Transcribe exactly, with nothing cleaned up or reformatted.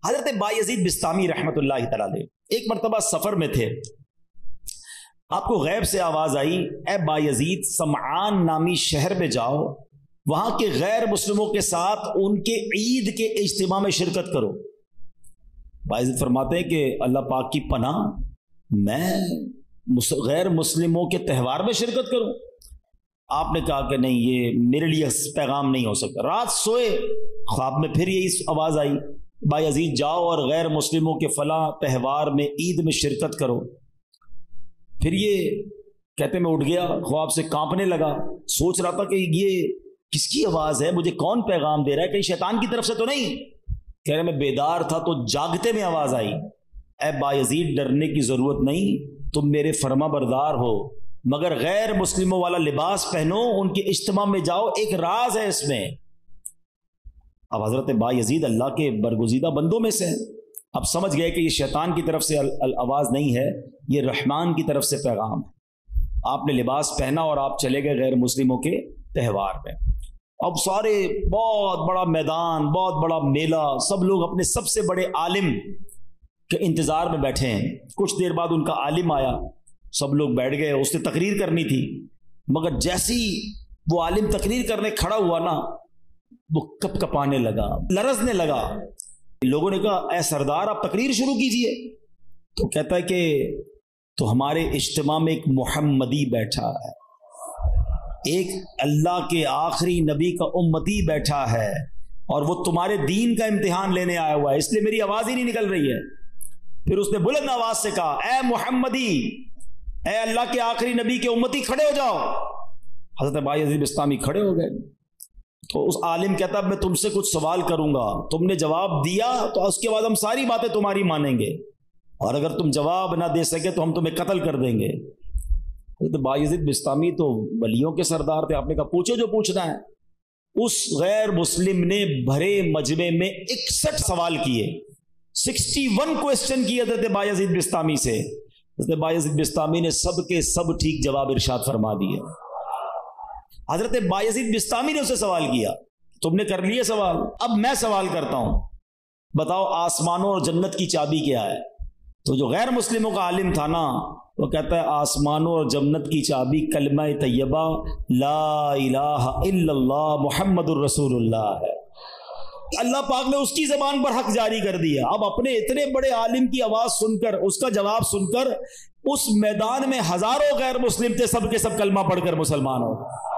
حضرت بایزید بسطامی رحمۃ اللہ تعالی علیہ ایک مرتبہ سفر میں تھے، آپ کو غیب سے آواز آئی، اے بایزید سمعان نامی شہر میں جاؤ، وہاں کے غیر مسلموں کے ساتھ ان کے عید کے اجتماع میں شرکت کرو۔ بایزید فرماتے ہیں کہ اللہ پاک کی پناہ، میں غیر مسلموں کے تہوار میں شرکت کروں؟ آپ نے کہا کہ نہیں، یہ میرے لیے پیغام نہیں ہو سکتا۔ رات سوئے، خواب میں پھر یہی آواز آئی، بایزید جاؤ اور غیر مسلموں کے فلاں تہوار میں عید میں شرکت کرو۔ پھر یہ کہتے میں اٹھ گیا، خواب سے کانپنے لگا، سوچ رہا تھا کہ یہ کس کی آواز ہے، مجھے کون پیغام دے رہا ہے، کہیں شیطان کی طرف سے تو نہیں؟ کہہ رہے میں بیدار تھا تو جاگتے میں آواز آئی، اے بایزید ڈرنے کی ضرورت نہیں، تم میرے فرما بردار ہو، مگر غیر مسلموں والا لباس پہنو، ان کے اجتماع میں جاؤ، ایک راز ہے اس میں۔ اب حضرت بایزید اللہ کے برگزیدہ بندوں میں سے اب سمجھ گئے کہ یہ شیطان کی طرف سے آواز نہیں ہے، یہ رحمان کی طرف سے پیغام ہے۔ آپ نے لباس پہنا اور آپ چلے گئے غیر مسلموں کے تہوار میں۔ اب سارے بہت بڑا میدان، بہت بڑا میلہ، سب لوگ اپنے سب سے بڑے عالم کے انتظار میں بیٹھے ہیں۔ کچھ دیر بعد ان کا عالم آیا، سب لوگ بیٹھ گئے، اس نے تقریر کرنی تھی، مگر جیسی وہ عالم تقریر کرنے کھڑا ہوا نا، وہ کپ کپانے لگا، لرزنے لگا۔ لوگوں نے کہا اے سردار آپ تقریر شروع کیجئے۔ تو کہتا ہے کہ تو ہمارے اجتماع میں ایک محمدی بیٹھا ہے، ایک اللہ کے آخری نبی کا امتی بیٹھا ہے، اور وہ تمہارے دین کا امتحان لینے آیا ہوا ہے، اس لیے میری آواز ہی نہیں نکل رہی ہے۔ پھر اس نے بلند آواز سے کہا اے محمدی، اے اللہ کے آخری نبی کے امتی کھڑے ہو جاؤ۔ حضرت بایزید بسطامی کھڑے ہو گئے۔ تو اس عالم کہتا میں تم سے کچھ سوال کروں گا، تم نے جواب دیا تو اس کے بعد ہم ساری باتیں تمہاری مانیں گے، اور اگر تم جواب نہ دے سکے تو ہم تمہیں قتل کر دیں گے۔ حضرت بایزید بسطامی تو ولیوں کے سردار تھے، آپ نے کہا پوچھو جو پوچھنا ہے۔ اس غیر مسلم نے بھرے مجمع میں اکسٹھ سوال کیے، سکسٹی ون کوسچن کیے حضرت بایزید بسطامی سے۔ حضرت بایزید بسطامی نے سب کے سب ٹھیک جواب ارشاد فرما دیے۔ حضرت بایزید بسطامی نے اسے سوال کیا، تم نے کر لیے سوال، اب میں سوال کرتا ہوں، بتاؤ آسمانوں اور جنت کی چابی کیا ہے؟ تو جو غیر مسلموں کا عالم تھا نا، وہ کہتا ہے آسمانوں اور جنت کی چابی کلمہ طیبہ لا الہ الا اللہ محمد الرسول اللہ ہے۔ اللہ پاک نے اس کی زبان پر حق جاری کر دیا۔ اب اپنے اتنے بڑے عالم کی آواز سن کر، اس کا جواب سن کر، اس میدان میں ہزاروں غیر مسلم تھے، سب کے سب کلمہ پڑھ کر مسلمان ہو۔